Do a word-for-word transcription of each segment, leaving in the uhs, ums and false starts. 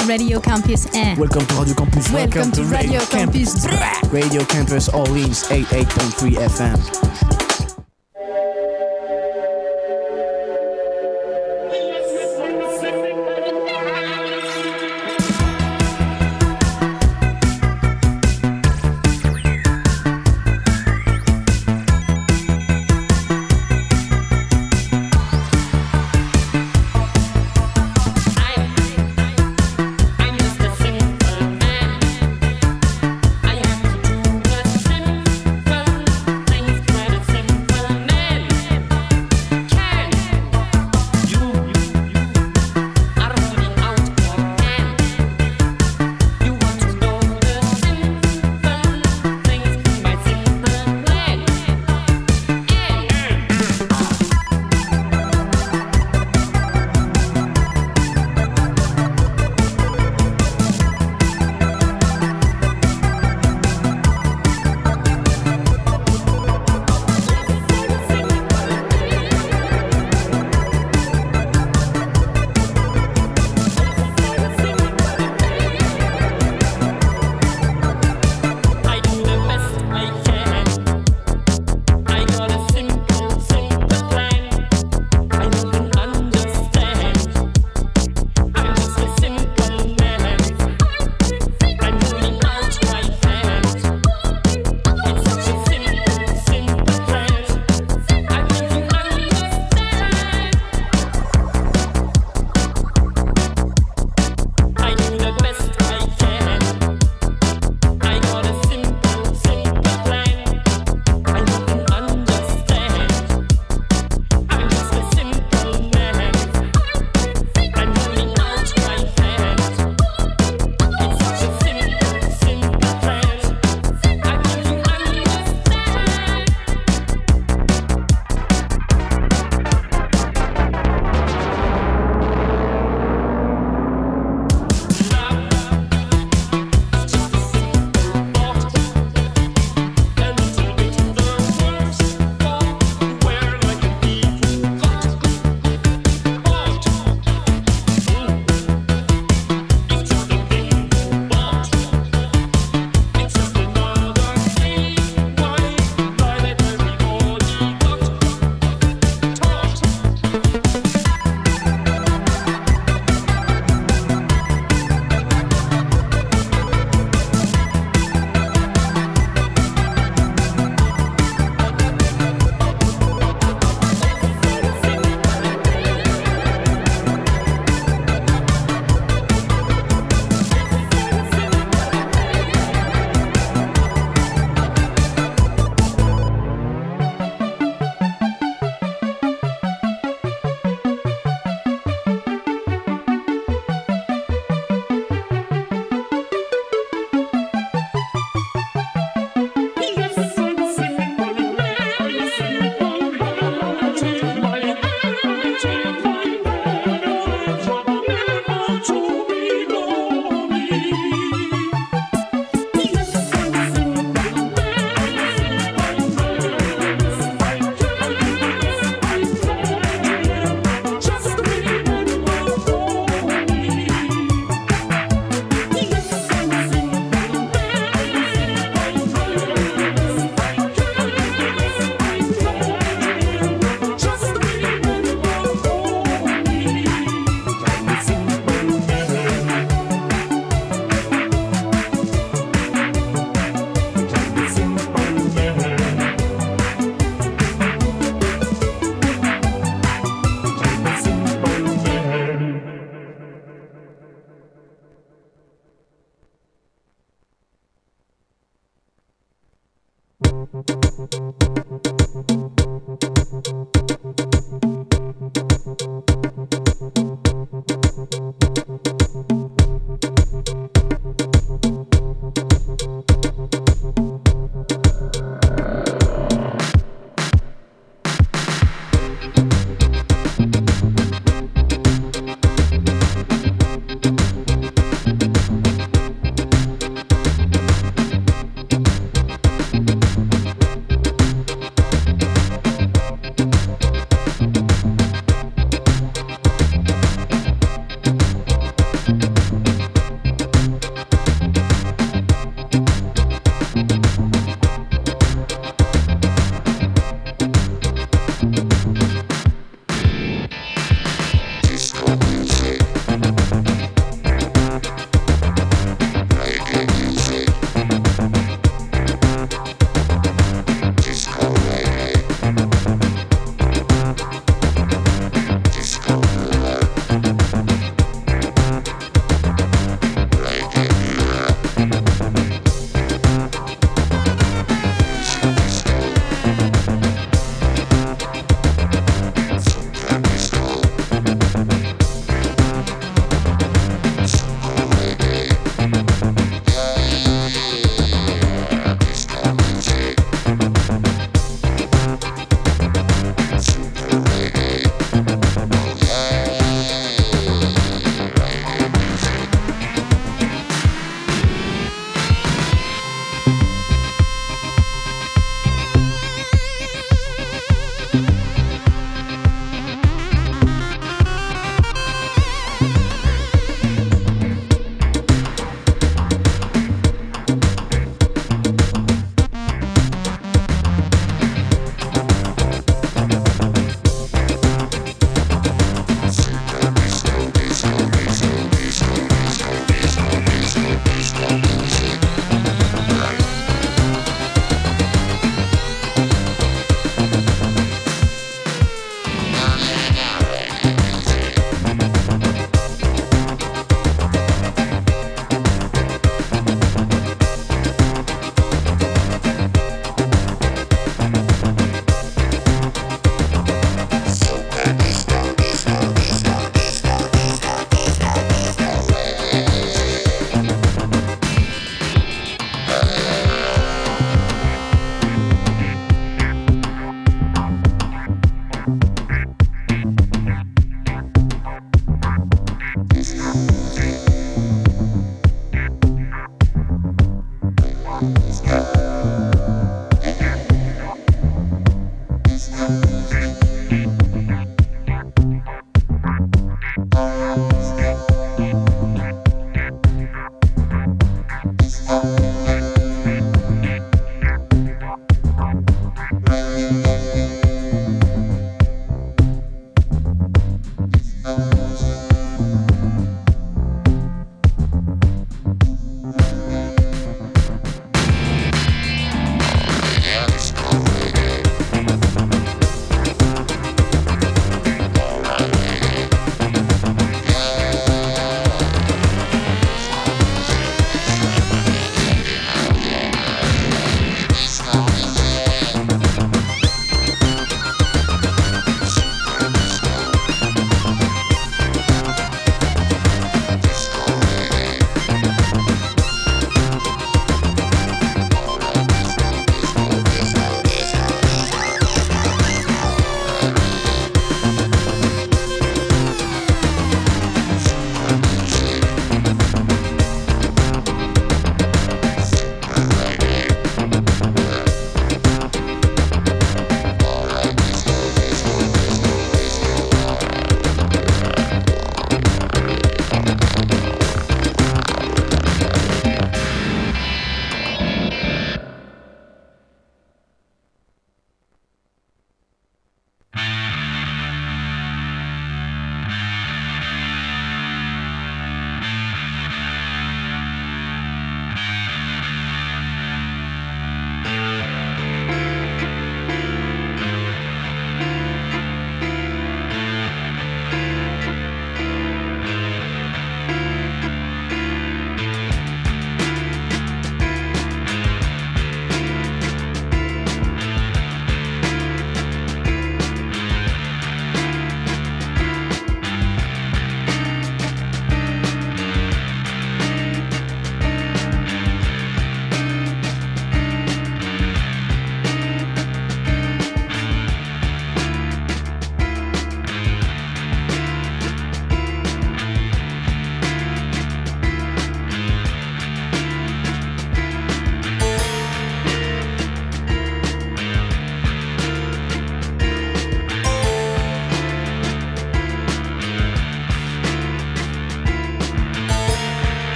Radio Campus un. Welcome to Radio Campus. Welcome, Welcome to, to Radio, Radio Campus. Campus. Radio Campus Orleans eighty-eight point three F M.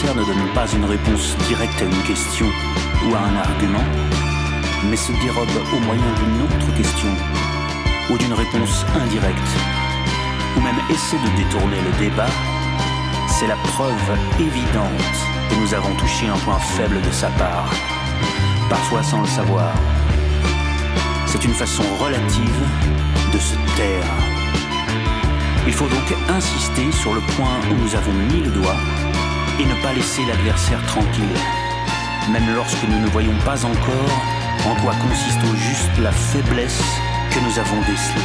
adversaire ne donne pas une réponse directe à une question ou à un argument, mais se dérobe au moyen d'une autre question ou d'une réponse indirecte, ou même essaie de détourner le débat, c'est la preuve évidente que nous avons touché un point faible de sa part, parfois sans le savoir. C'est une façon relative de se taire. Il faut donc insister sur le point où nous avons mis le doigt et ne pas laisser l'adversaire tranquille, même lorsque nous ne voyons pas encore en quoi consiste au juste la faiblesse que nous avons décelée.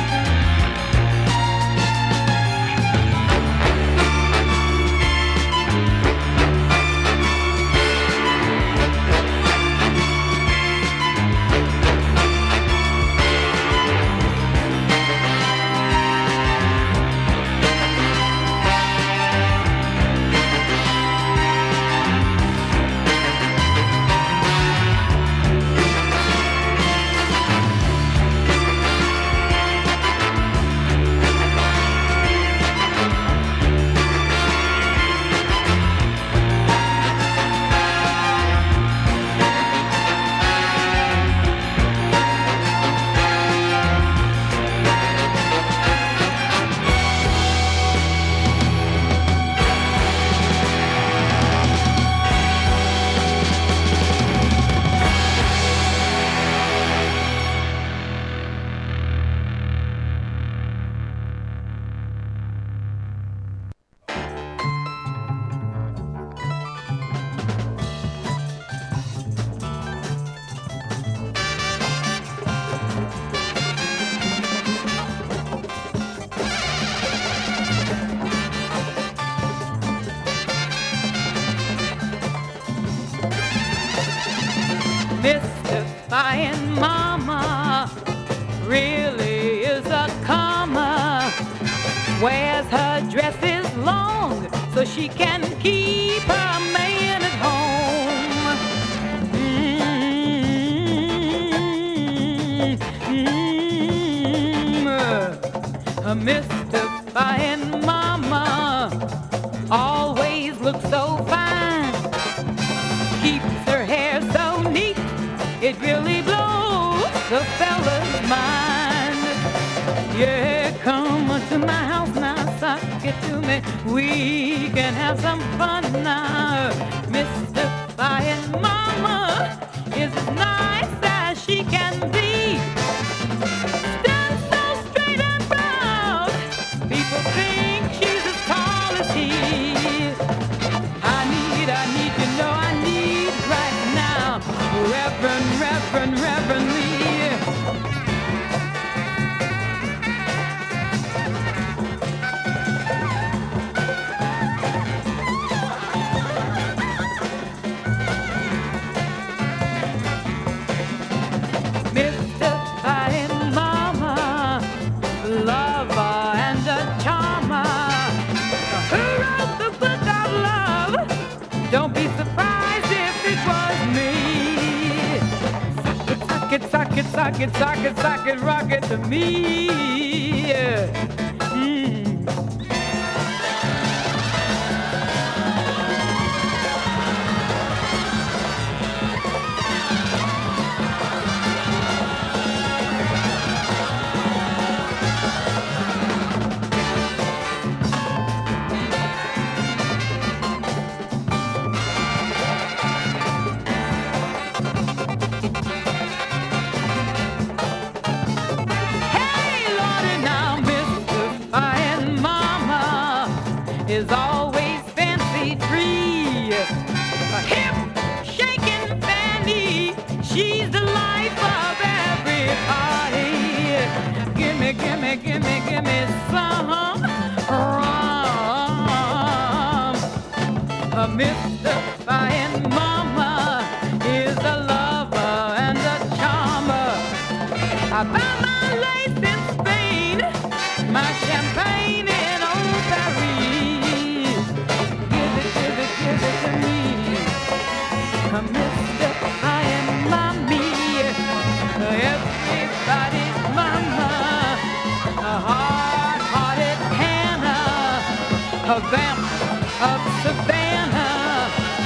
Mystifying mama really is a comma. Wears her dresses long so she can keep her man at home. Mm-hmm. A mystifying mama always looks so fine. Keeps her hair so neat, it really blows the fella's mind. Yeah, come to my house now, suck it to me. We can have some fun now. Mystifying mama is as nice as she can be. Stands so straight and proud, people think she's as tall as he. I need, I need, you know I need right now Reverend, Reverend, Reverend Lee. Mystifying mama, lover and a charmer. Who wrote the book of love? Don't be surprised if it was me. Sock it, sock it, sock it, sock it, sock it, rock it to me. Mm. Is always fancy free, a hip shaking fanny. She's the life of every party. Gimme, gimme, gimme, gimme some rum. A mystifying mama is a lover and a charmer. I buy my lace in Spain, my champagne in Old Paris. Give it to me, a mystifying mommy, everybody's mama, a hard-hearted Hannah, a vamp of Savannah,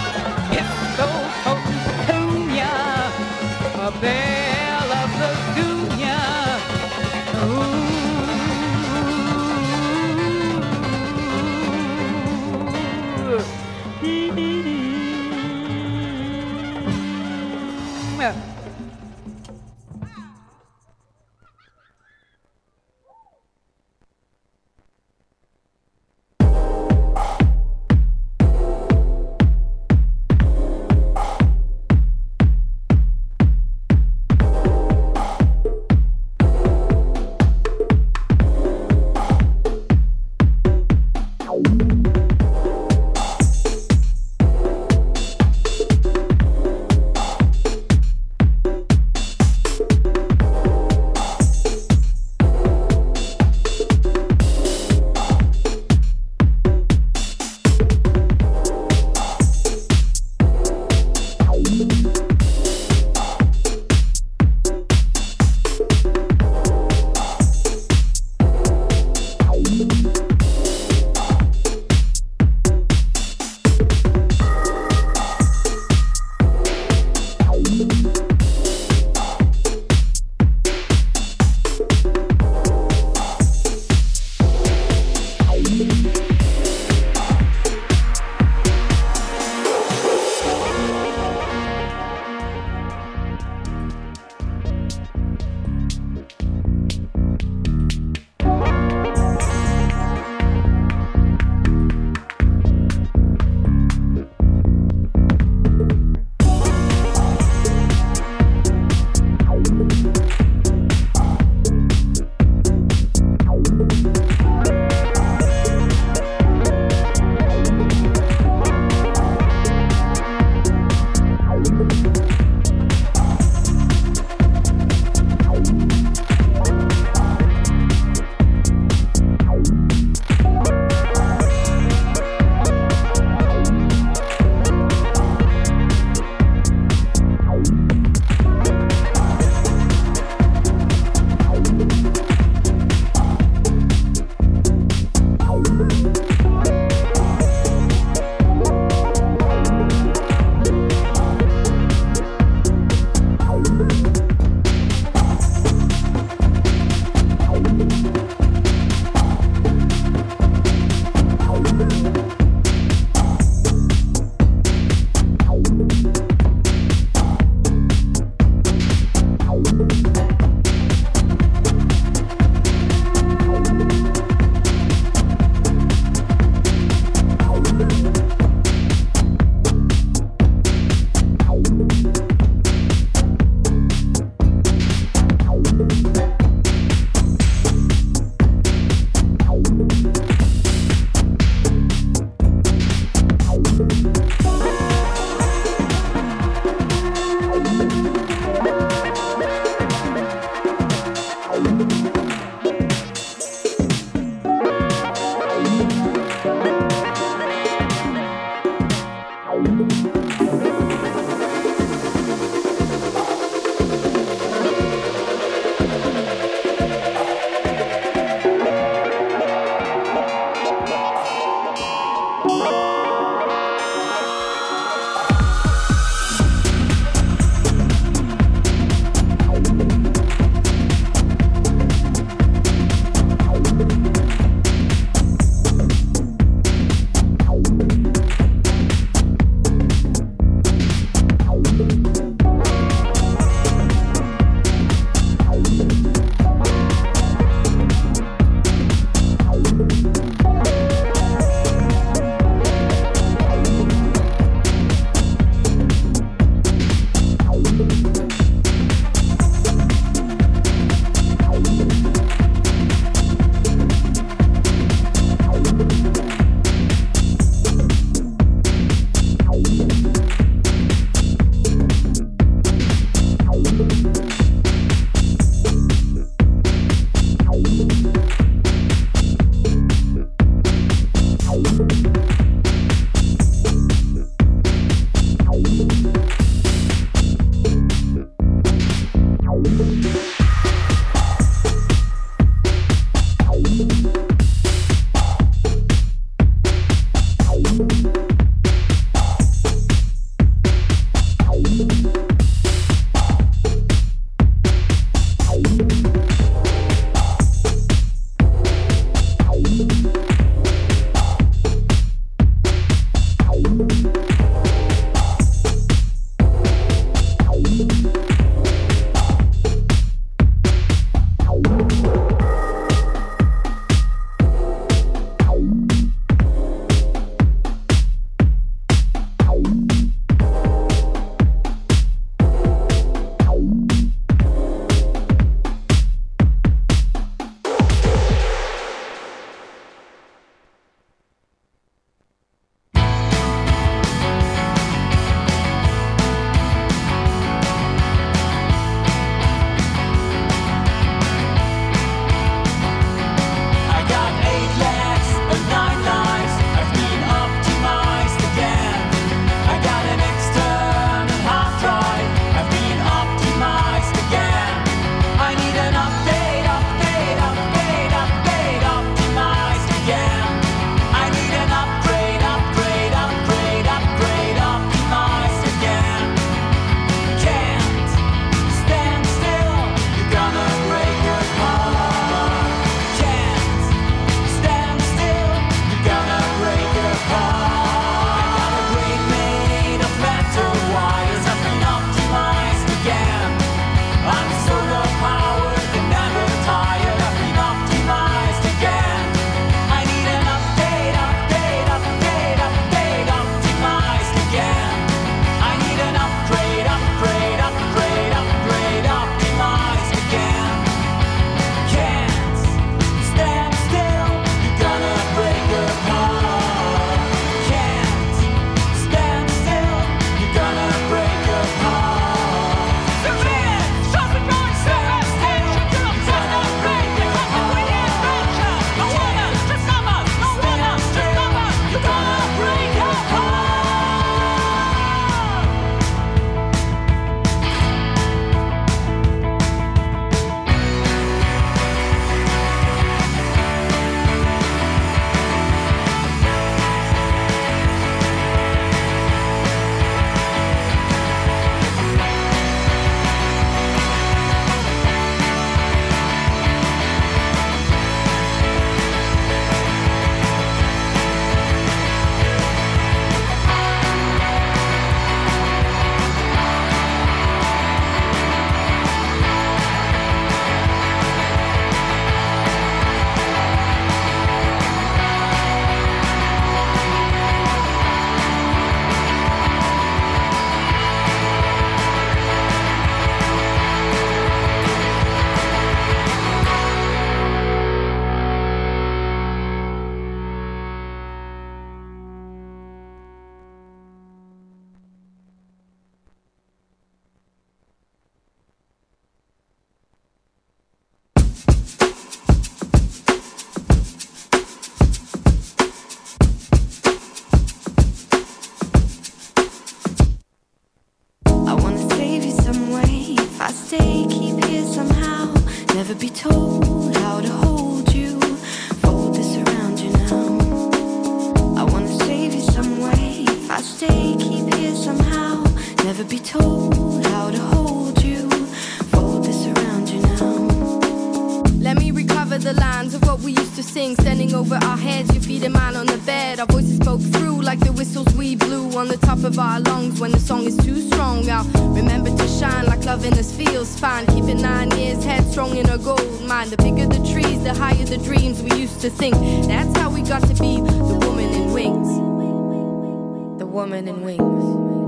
of what we used to sing, standing over our heads, your feet and mine on the bed. Our voices spoke through like the whistles we blew on the top of our lungs when the song is too strong. I'll remember to shine like loving us feels fine, keeping nine years headstrong in a gold mine. The bigger the trees, the higher the dreams we used to think. That's how we got to be the woman in wings. The woman in wings.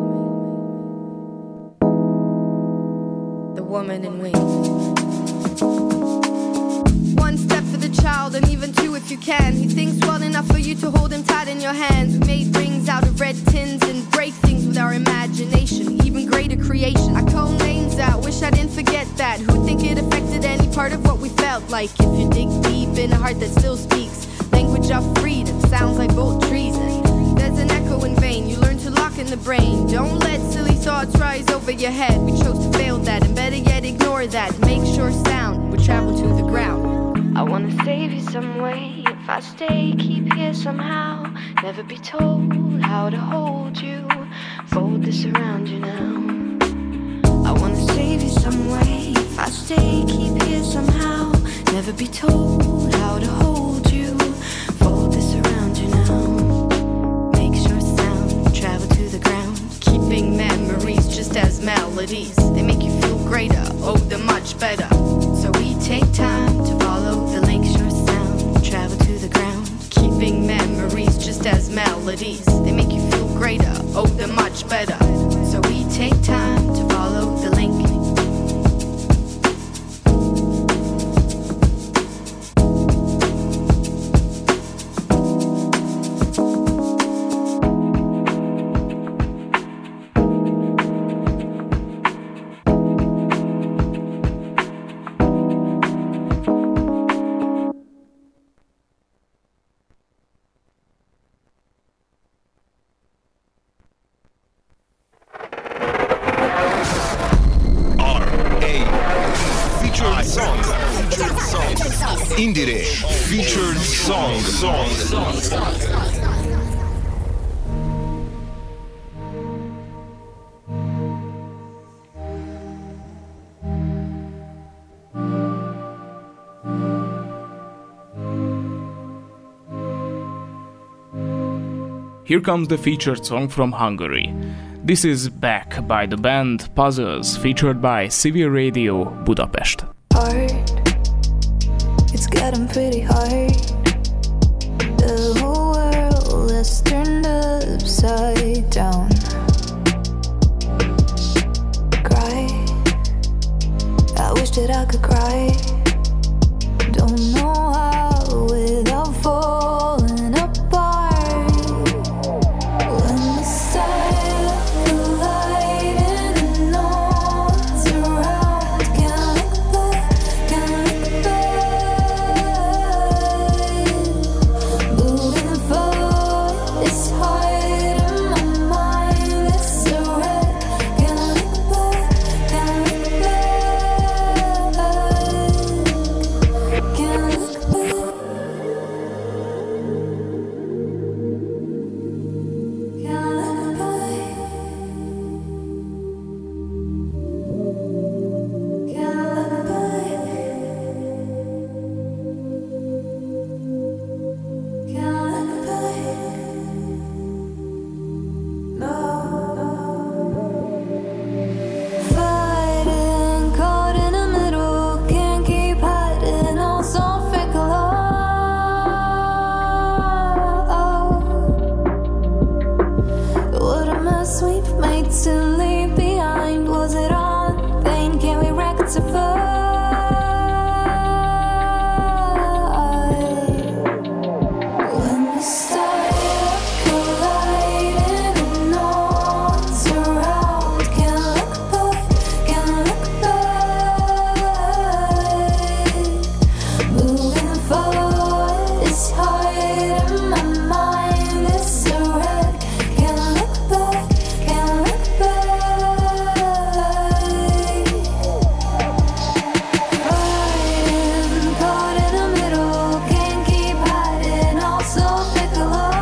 The woman in wings. One step for the child and even two if you can. He thinks well enough for you to hold him tight in your hands. We made rings out of red tins and break things with our imagination. Even greater creation. I call names out, wish I didn't forget that. Who'd think it affected any part of what we felt like? If you dig deep in a heart that still speaks language of freedom, sounds like bold treason. There's an echo in vain, you learn to lock in the brain. Don't let silly thoughts rise over your head. We chose to fail that, and better yet ignore that. Make sure sound will travel to the ground. I wanna save you some way. If I stay, keep here somehow. Never be told how to hold you. Fold this around you now. I wanna save you some way. If I stay, keep here somehow. Never be told how to hold you. Fold this around you now. Make sure sound travel to the ground. Keeping memories just as melodies. They make you feel greater, oh, they're much better. So we take time to follow the Lakeshore sound, travel to the ground. Keeping memories just as melodies. They make you feel greater, oh, they're much better. So we take time to follow the link. Indire featured song. song. Here comes the featured song from Hungary. This is Back by the band Puzzles, featured by Civil Radio Budapest. Hard. It's getting pretty hard. The whole world is turned upside down. Cry. I wish that I could cry. Don't know how without falling apart. When the stars collide and no one's around, can't look back, can't look back. Moving forward is hard in my mind. It's a wreck. Can't look back, can't look back. Can't look back. Fighting, caught in the middle, can't keep hiding, also fake love. What a mess we've made to leave behind. Was it on vain? Can we rectify? When the stars collide and no one's around, can't look back, can't look back. Moving forward is hard in my mind. It's a wreck. Can't look back, can't look back. Fighting, caught in the middle, can't keep hiding, also fake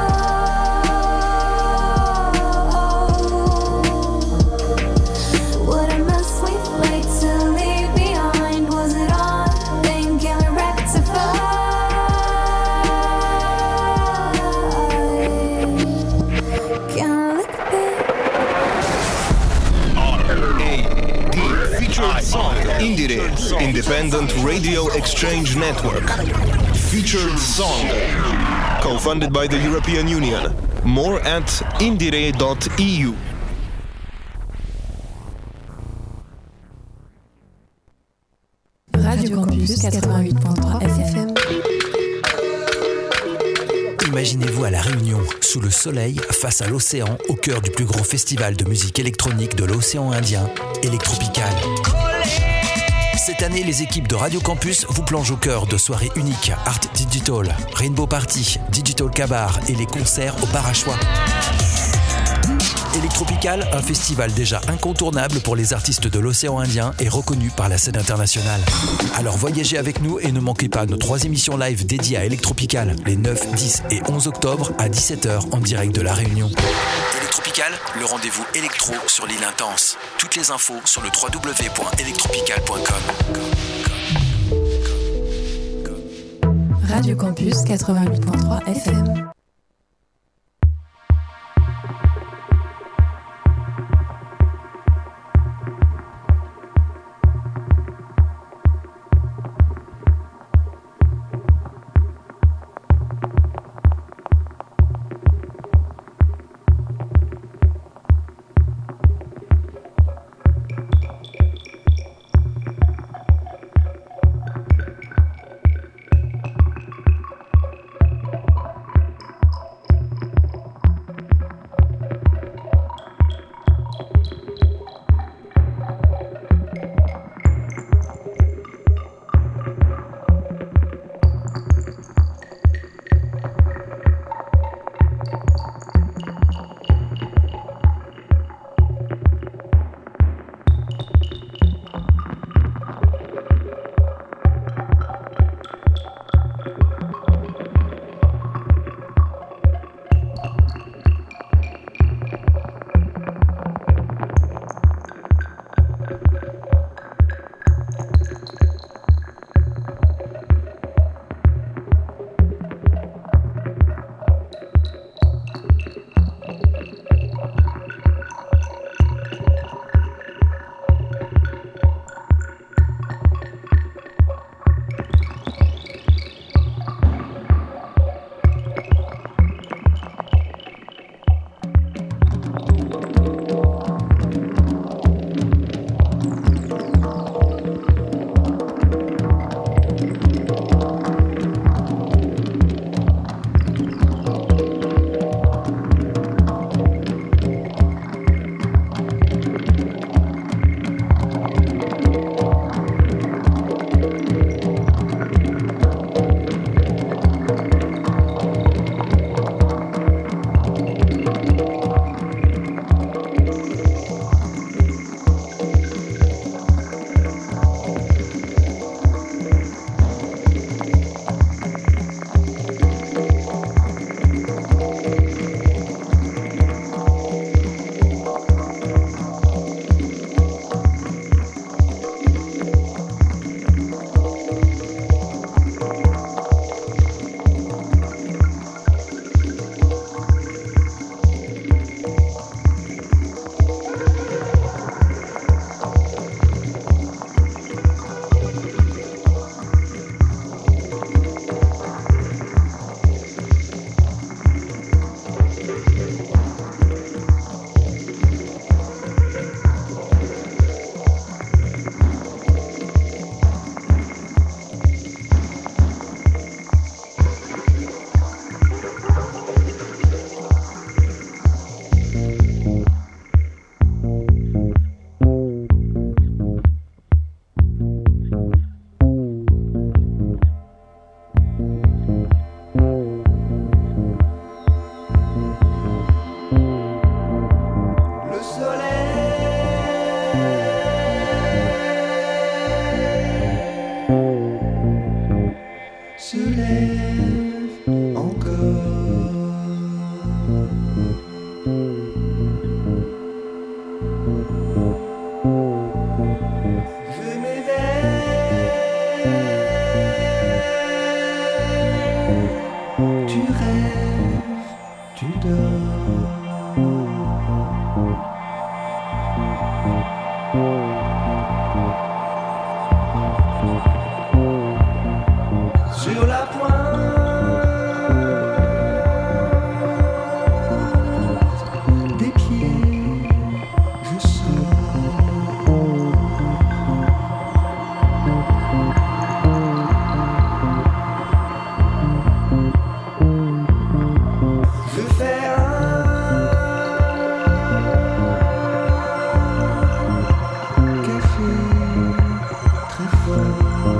love. What a mess we've made to leave behind. Was it on? Then can we rectify? independent radio exchange network. Featured song. Co-funded by the European Union. More at indire dot e u. Radio Campus quatre-vingt-huit point trois F M. Imaginez-vous à La Réunion, sous le soleil, face à l'océan, au cœur du plus grand festival de musique électronique de l'océan Indien, Electropical. Cette année, les équipes de Radio Campus vous plongent au cœur de soirées uniques, Art Digital, Rainbow Party, Digital Cabar et les concerts au bar à choix. Electropical, un festival déjà incontournable pour les artistes de l'océan Indien et reconnu par la scène internationale. Alors voyagez avec nous et ne manquez pas nos trois émissions live dédiées à Electropical, les neuf, dix et onze octobre à dix-sept heures en direct de La Réunion. Electropical, le rendez-vous électro sur l'île Intense. Toutes les infos sur le w w w point electropical point com. Radio Campus quatre-vingt-huit point trois F M. Thank you. la pointe des pieds, je sors. Je fais un café très fort.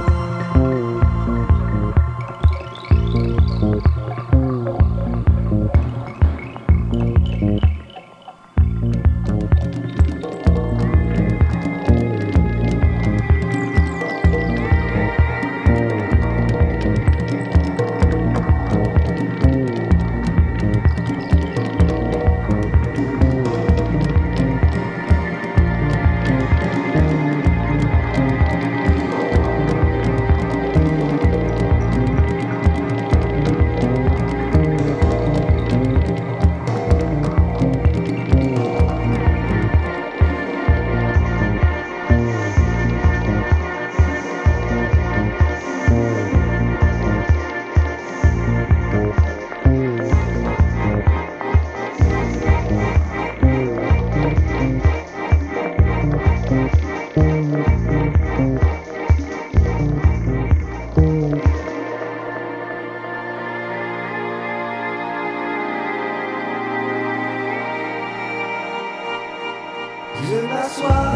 Je m'assois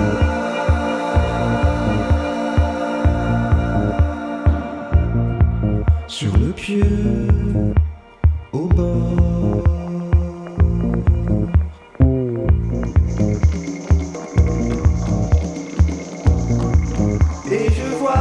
sur le pieu au bord. Et je vois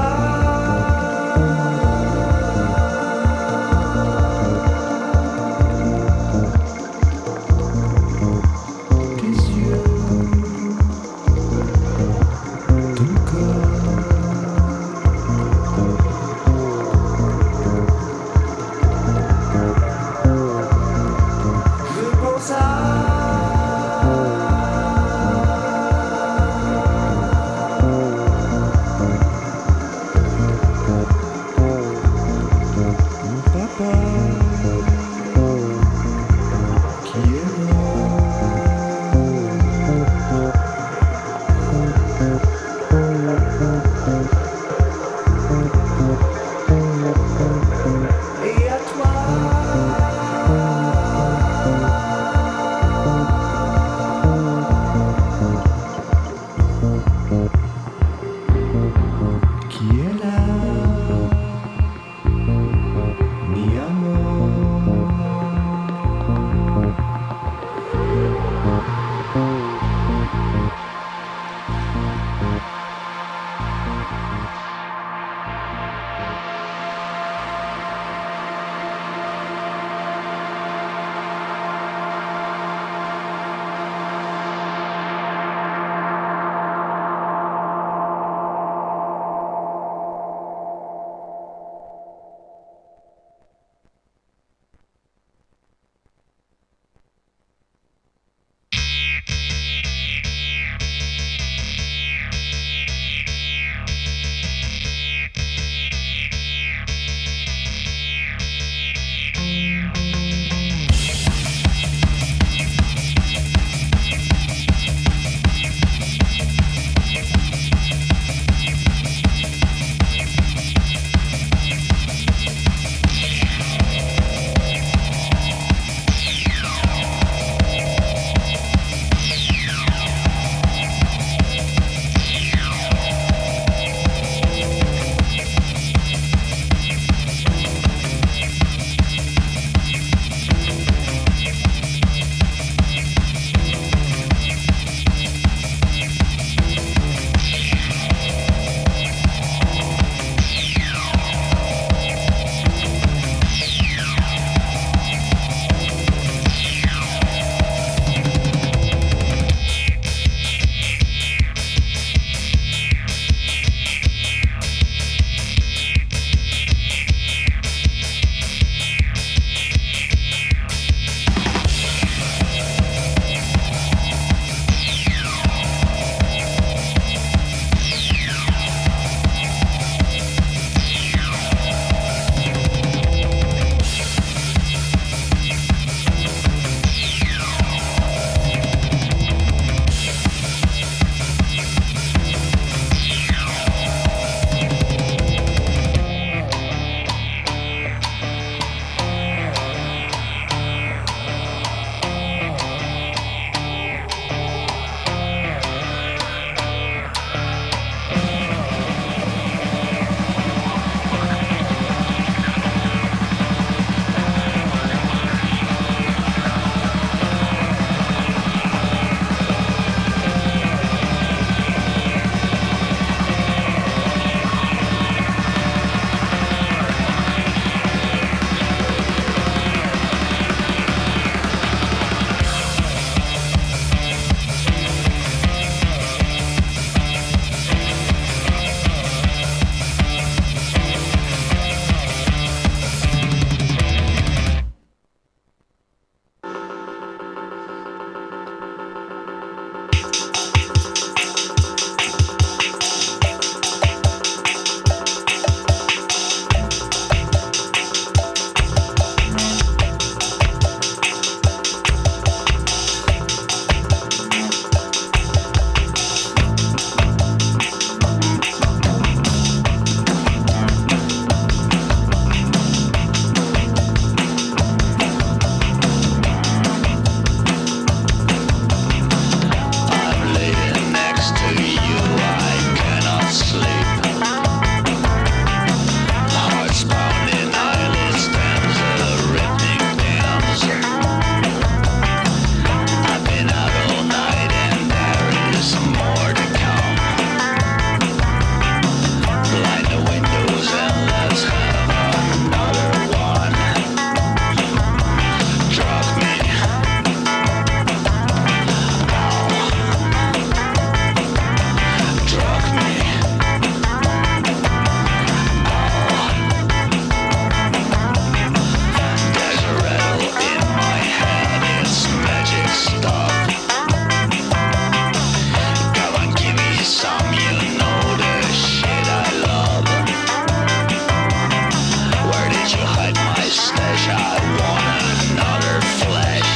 stash. I want another flesh.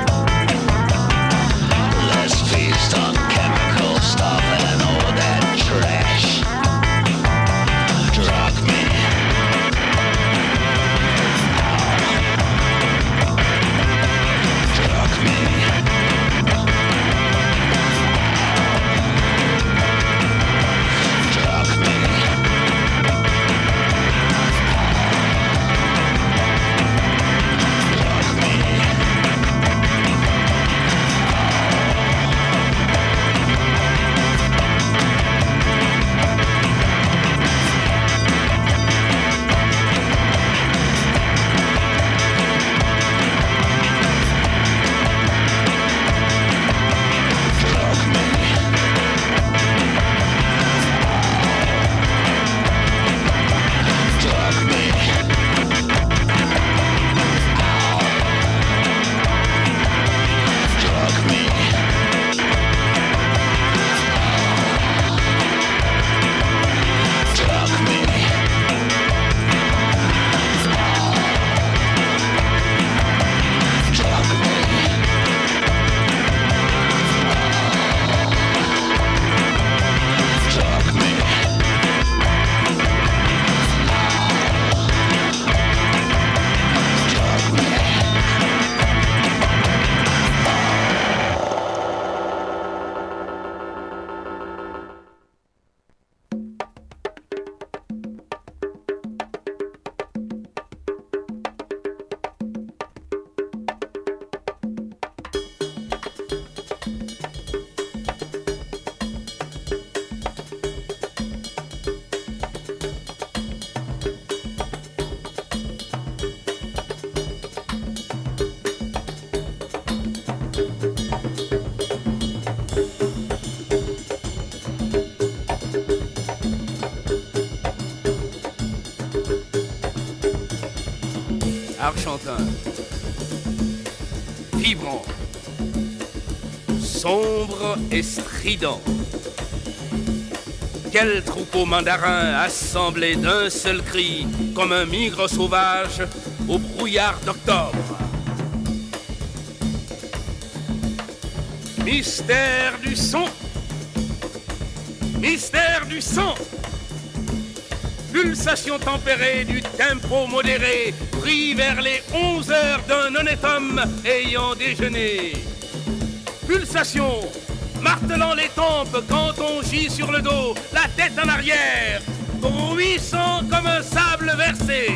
Let's feast on chemical stuff and all that trash. Drug me. Drug me. Drug me. Argentin, vibrant, sombre et strident. Quel troupeau mandarin assemblé d'un seul cri, comme un migre sauvage au brouillard d'octobre. Mystère du son, mystère du sang. Pulsation tempérée du tempo modéré, pris vers les onze heures d'un honnête homme ayant déjeuné. Pulsation, martelant les tempes quand on gît sur le dos, la tête en arrière, bruissant comme un sable versé.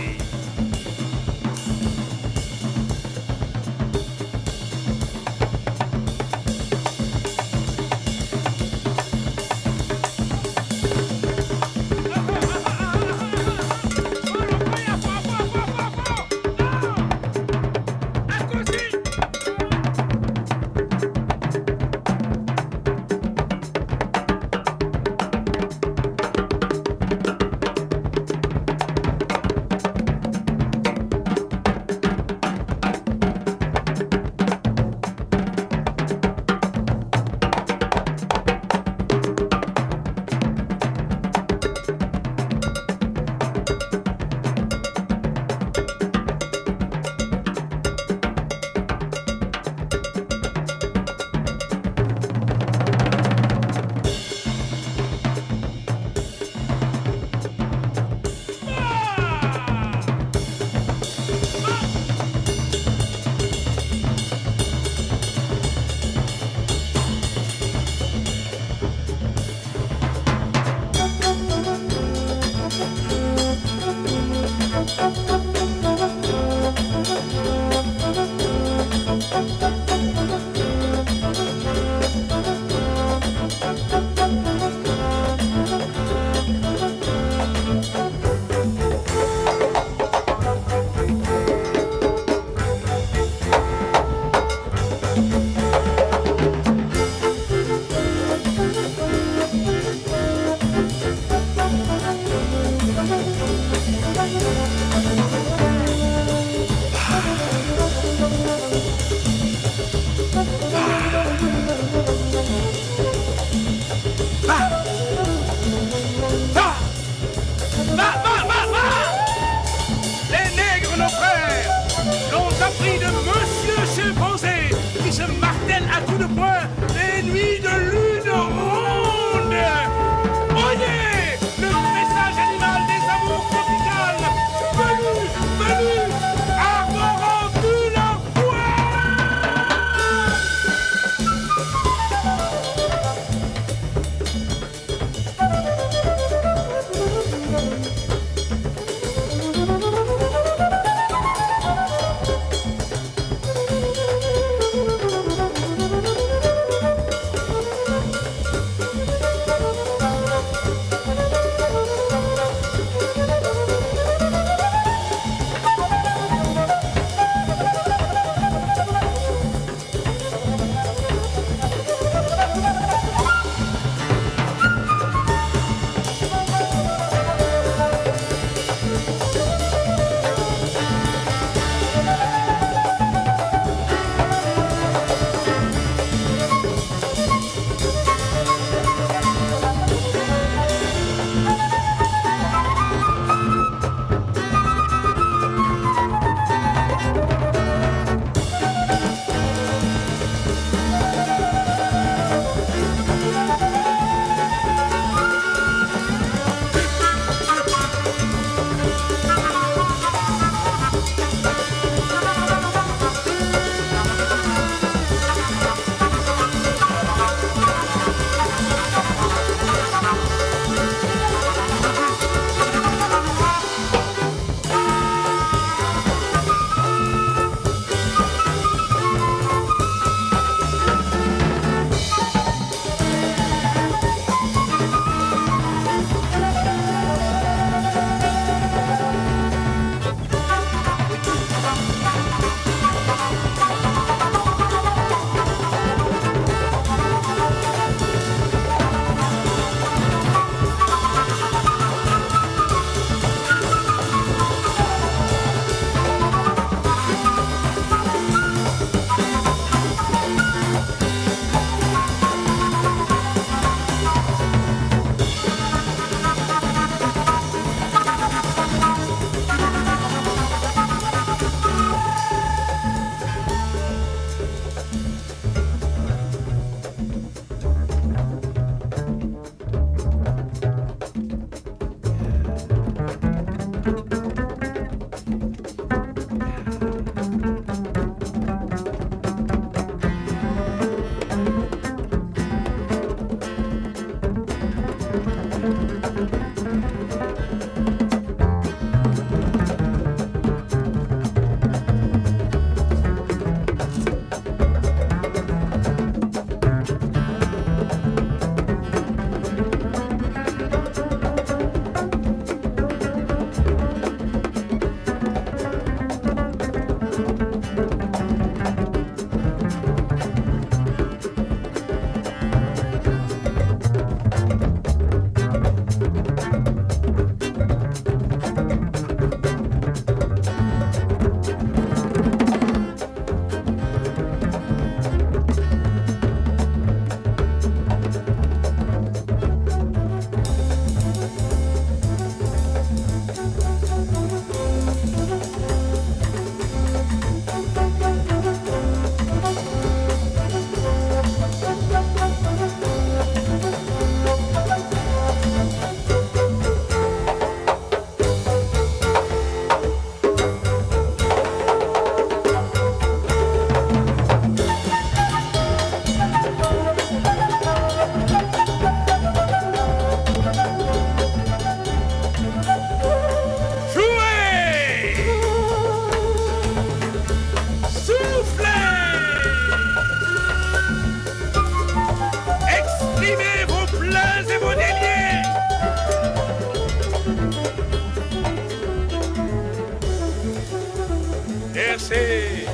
bercer,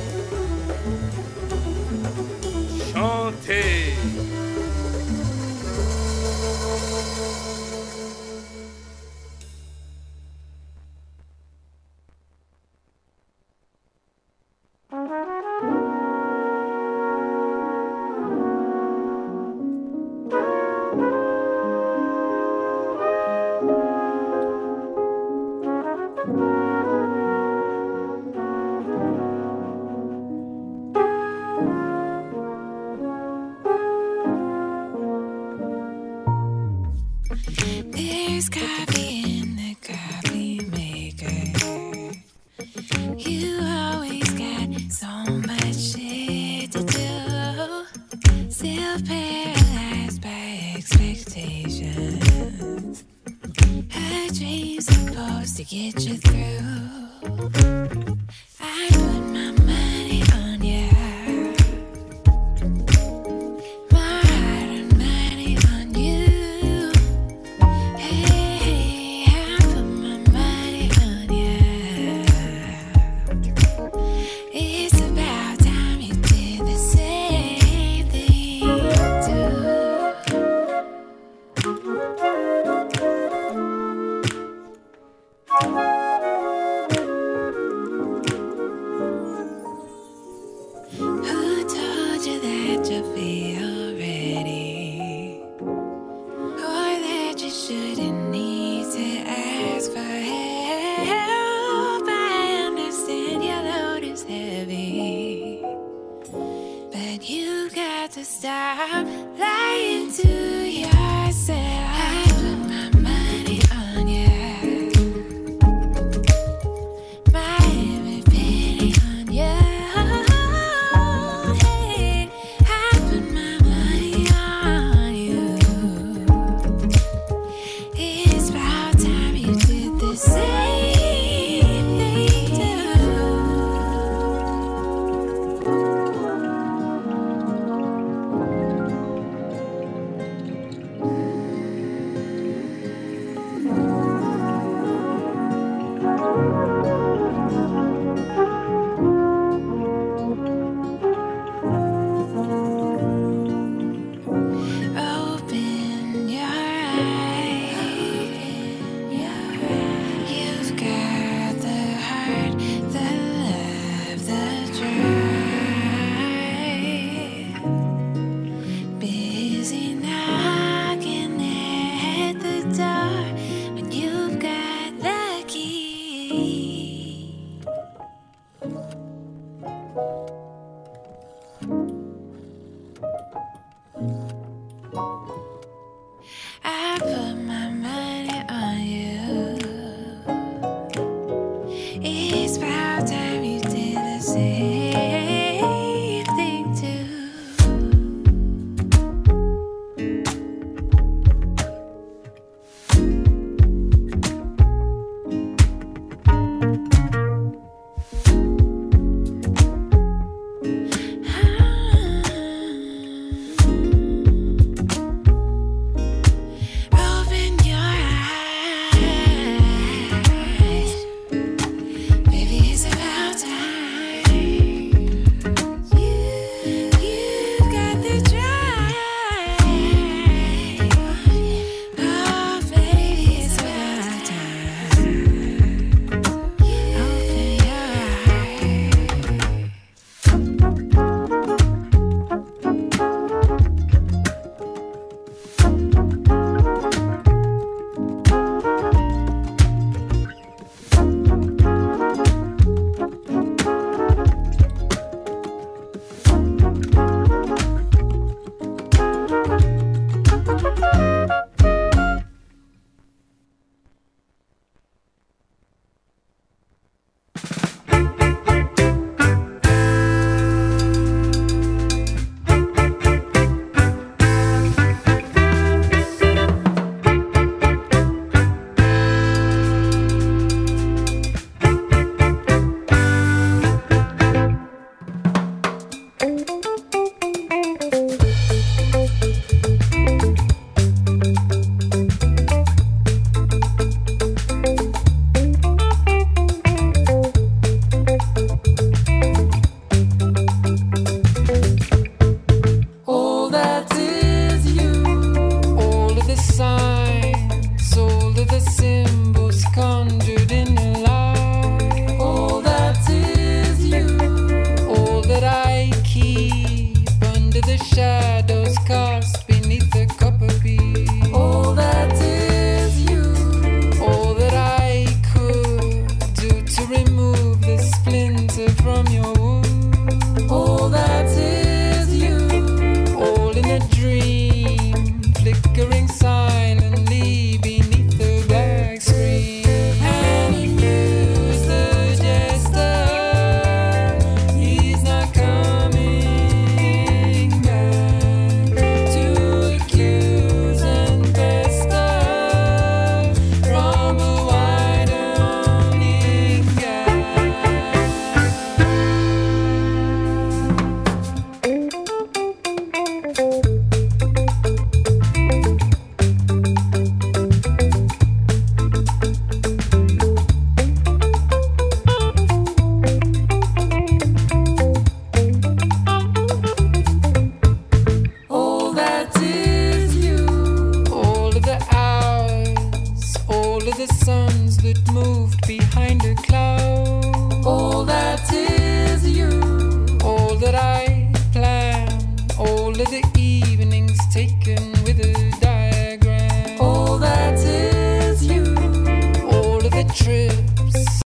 chanter. There's coffee in the coffee maker. You always got so much shit to do. Still paralyzed by expectations. A dream's supposed to get you through. I put my money on you. My heart and money on you. Hey, I put my money on you. It's about time you did the same thing too. Who told you that you feel ready? Or that you shouldn't need to ask for help? I understand your load is heavy, but you got to stop lying to yourself. I put my money on you. My every penny on you. Hey, I put my money on you. It's about time you did the same thing too. from your wound.